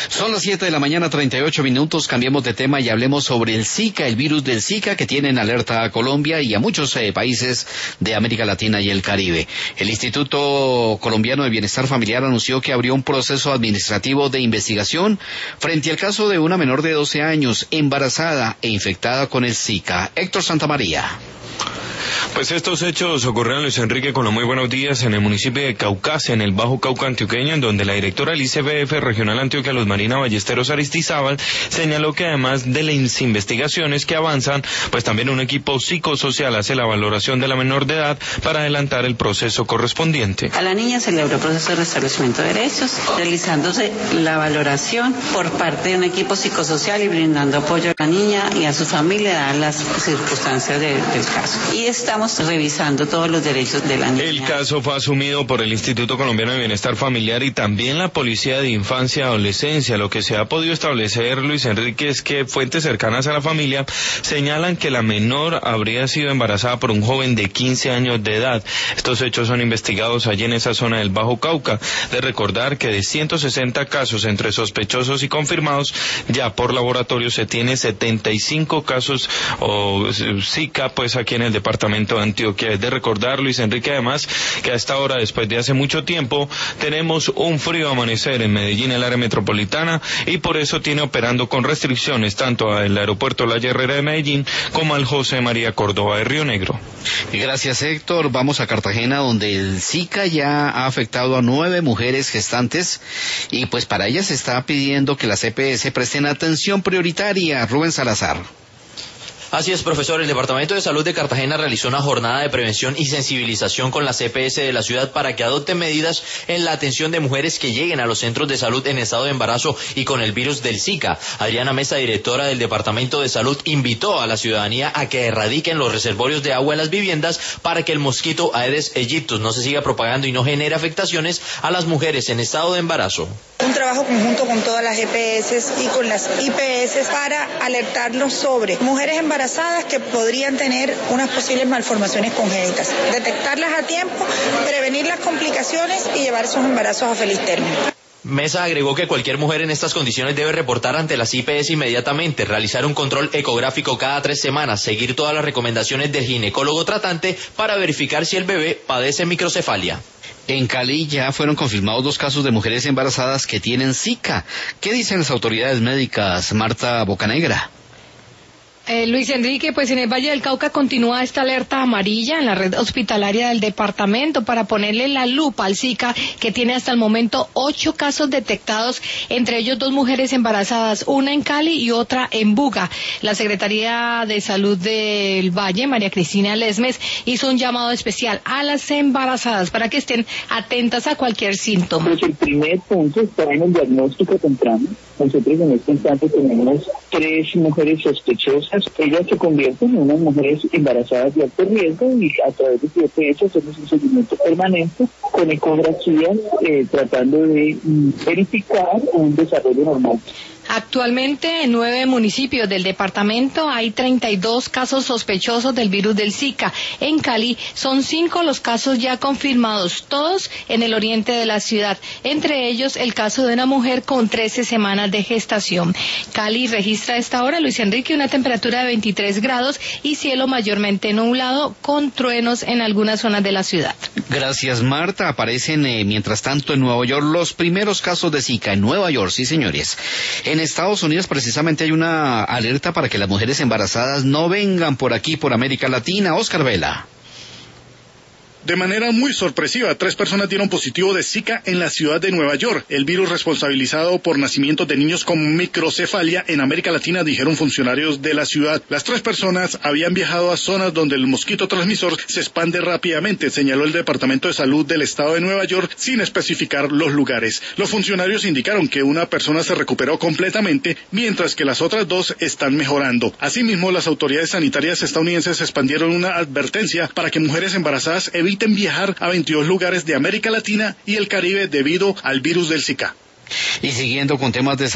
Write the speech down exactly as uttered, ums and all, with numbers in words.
Son las siete de la mañana, treinta y ocho minutos, cambiemos de tema y hablemos sobre el Zika, el virus del Zika que tiene en alerta a Colombia y a muchos eh, países de América Latina y el Caribe. El Instituto Colombiano de Bienestar Familiar anunció que abrió un proceso administrativo de investigación frente al caso de una menor de doce años embarazada e infectada con el Zika. Héctor Santamaría. Pues estos hechos ocurrieron, Luis Enrique, con los muy buenos días, en el municipio de Caucasia, en el Bajo Cauca antioqueño, en donde la directora del I C B F Regional Antioquia, Luz Marina Ballesteros Aristizábal, señaló que además de las investigaciones que avanzan, pues también un equipo psicosocial hace la valoración de la menor de edad para adelantar el proceso correspondiente. A la niña se le abrió proceso de restablecimiento de derechos, realizándose la valoración por parte de un equipo psicosocial y brindando apoyo a la niña y a su familia, dadas las circunstancias de, del caso. Y estamos revisando todos los derechos de la niña. El caso fue asumido por el Instituto Colombiano de Bienestar Familiar y también la Policía de Infancia y Adolescencia. Lo que se ha podido establecer, Luis Enrique, es que fuentes cercanas a la familia señalan que la menor habría sido embarazada por un joven de quince años de edad. Estos hechos son investigados allí en esa zona del Bajo Cauca. De recordar que de ciento sesenta casos entre sospechosos y confirmados, ya por laboratorio se tiene setenta y cinco casos o Zika, pues aquí en el departamento de Antioquia. Es de recordar, Luis Enrique, además, que a esta hora, después de hace mucho tiempo, tenemos un frío amanecer en Medellín, el área metropolitana, y por eso tiene operando con restricciones tanto al aeropuerto La Herrera de Medellín como al José María Córdoba de Río Negro. Gracias, Héctor. Vamos a Cartagena, donde el Zika ya ha afectado a nueve mujeres gestantes y pues para ellas se está pidiendo que las E P S presten atención prioritaria. Rubén Salazar. Así es, profesor. El Departamento de Salud de Cartagena realizó una jornada de prevención y sensibilización con las E P S de la ciudad para que adopten medidas en la atención de mujeres que lleguen a los centros de salud en estado de embarazo y con el virus del Zika. Adriana Mesa, directora del Departamento de Salud, invitó a la ciudadanía a que erradiquen los reservorios de agua en las viviendas para que el mosquito Aedes aegyptus no se siga propagando y no genere afectaciones a las mujeres en estado de embarazo. Un trabajo conjunto con todas las E P S y con las I P S para alertarlos sobre mujeres embarazadas embarazadas que podrían tener unas posibles malformaciones congénitas, detectarlas a tiempo, prevenir las complicaciones y llevar esos embarazos a feliz término. Mesa agregó que cualquier mujer en estas condiciones debe reportar ante las I P S inmediatamente, realizar un control ecográfico cada tres semanas, seguir todas las recomendaciones del ginecólogo tratante para verificar si el bebé padece microcefalia. En Cali ya fueron confirmados dos casos de mujeres embarazadas que tienen Zika. ¿Qué dicen las autoridades médicas, Marta Bocanegra? Eh, Luis Enrique, pues en el Valle del Cauca continúa esta alerta amarilla en la red hospitalaria del departamento para ponerle la lupa al Zika, que tiene hasta el momento ocho casos detectados, entre ellos dos mujeres embarazadas, una en Cali y otra en Buga. La Secretaría de Salud del Valle, María Cristina Lesmes, hizo un llamado especial a las embarazadas para que estén atentas a cualquier síntoma. Pues el primer punto está en el diagnóstico temprano. Nosotros en este instante tenemos tres mujeres sospechosas. Ellas se convierten en unas mujeres embarazadas de alto riesgo y a través de E P S hacemos un seguimiento permanente con ecografías eh, tratando de mm, verificar un desarrollo normal. Actualmente en nueve municipios del departamento hay treinta y dos casos sospechosos del virus del Zika. En Cali son cinco los casos ya confirmados, todos en el oriente de la ciudad. Entre ellos el caso de una mujer con trece semanas de gestación. Cali registra a esta hora, Luis Enrique, una temperatura de veintitrés grados y cielo mayormente nublado con truenos en algunas zonas de la ciudad. Gracias, Marta. Aparecen eh, mientras tanto en Nueva York los primeros casos de Zika en Nueva York, sí señores. En Estados Unidos precisamente hay una alerta para que las mujeres embarazadas no vengan por aquí, por América Latina. Oscar Vela. De manera muy sorpresiva, tres personas dieron positivo de Zika en la ciudad de Nueva York. El virus responsabilizado por nacimientos de niños con microcefalia en América Latina, dijeron funcionarios de la ciudad. Las tres personas habían viajado a zonas donde el mosquito transmisor se expande rápidamente, señaló el Departamento de Salud del Estado de Nueva York, sin especificar los lugares. Los funcionarios indicaron que una persona se recuperó completamente, mientras que las otras dos están mejorando. Asimismo, las autoridades sanitarias estadounidenses expandieron una advertencia para que mujeres embarazadas eviten viajar a veintidós lugares de América Latina y el Caribe debido al virus del Zika. Y siguiendo con temas de